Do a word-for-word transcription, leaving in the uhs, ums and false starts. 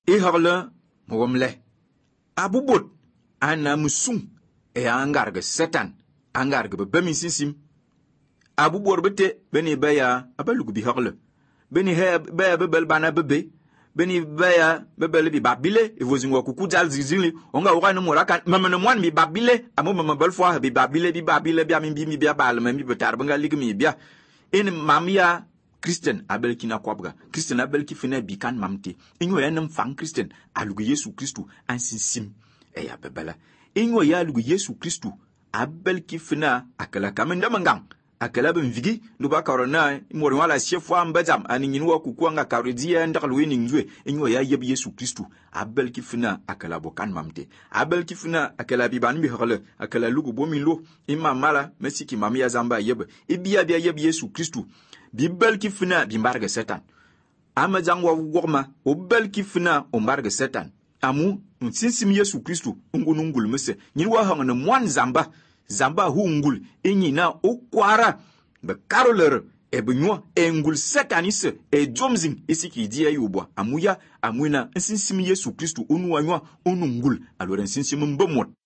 e hagle mogomle abubot ana musung e angarga satan angarga be bemi sisim abubor bete beni baya abalugu bi hagle beni he baya bebel bana bebe beni baya bebel bi babile e vozingo kuku dal zizili onga ora no moraka mamana mwan mi babile amo mama belfo bi babile bi babile bi ami bi mi bi bal mi betar banga ligmi bia en mamia Christian abel kina kwabga Christian abel ki fina bi kan mamte inyo ya nam fang Christian alugu Yesu Kristu ansisim e ya bebela inyo ya alugu Yesu Kristu abel ki fina akala kamenda mangang akala ben vigi luba karona mori wala chefwa ambazam aninyin wa kuku nga karedia ndakal winning zwe inyo ya yeb Yesu Kristu abel ki fina akala bokan mamte abel ki fina akala bi ban bi hole akala lugu bomilo imma mala mesiki mamia zamba yeb ibia bia yeb Yesu Kristu Bibel ki fina bimbarga setan. Ama jangwa wogma, o bel ki fina ombarga setan. Amu, nsinsim Yesu Kristu, ungu nungul mese. Nyinwa hanga na mwan zamba, zamba hu ungul, enyi na o kwara. Be karolere, e benywa, e ngul setanise, e jomzing, esi ki diya yubwa. Amuya, amwina, nsinsim Yesu Kristu, unu wanywa, unu ngul, alwere nsinsim mbomot.